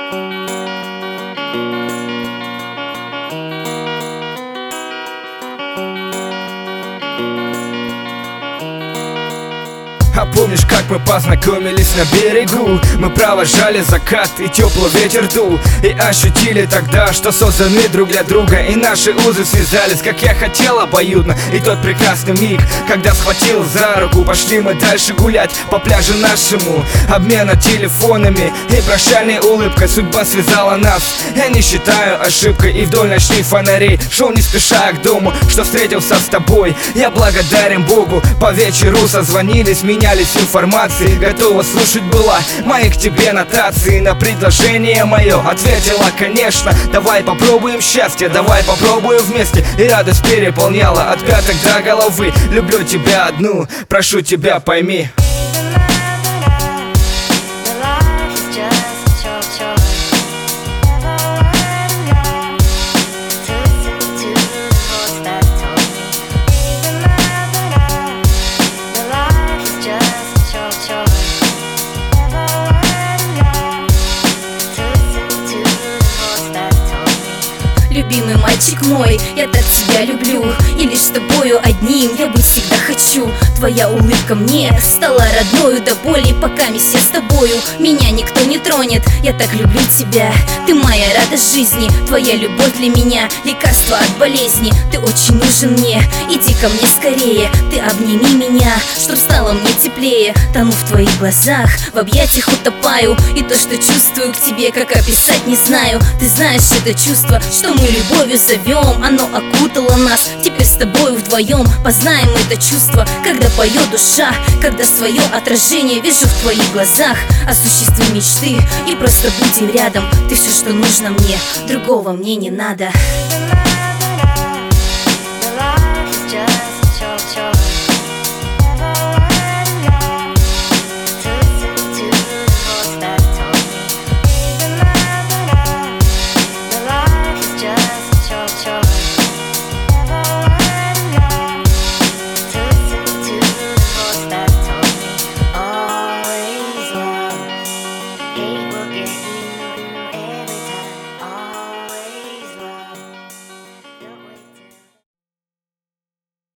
А помнишь, как мы познакомились на берегу? Мы провожали закат и теплый ветер дул, и ощутили тогда, что созданы друг для друга, и наши узы связались, как я хотел, обоюдно. И тот прекрасный миг, когда схватил за руку, пошли мы дальше гулять по пляжу нашему. Обмена телефонами и прощальной улыбкой судьба связала нас. Я не считаю ошибкой, и вдоль ночных фонарей шел не спеша к дому, что встретился с тобой. Я благодарен Богу, по вечеру созвонились, менялись информацией, готова слушать была мои к тебе нотации. На предложение мое ответила: конечно, давай попробуем счастье, давай попробуем вместе. И радость переполняла от пяток до головы. Люблю тебя одну, прошу тебя, пойми. Любимый мальчик мой, я так тебя люблю, и лишь с тобою одним я быть всегда хочу. Твоя улыбка мне стала родною до боли, пока я с тобою меня никто не тронет. Я так люблю тебя, ты моя радость жизни, твоя любовь для меня лекарство от болезни. Ты очень нужен мне, иди ко мне скорее, ты обними меня, чтоб стало мне теплее. Тону в твоих глазах, в объятиях утопаю, и то, что чувствую к тебе, как описать не знаю. Ты знаешь это чувство, что мы любовью зовем, оно окутало нас. Теперь с тобой вдвоем познаем это чувство, когда поет душа, когда свое отражение вижу в твоих глазах. Осуществи мечты и просто будем рядом. Ты все, что нужно мне, другого мне не надо.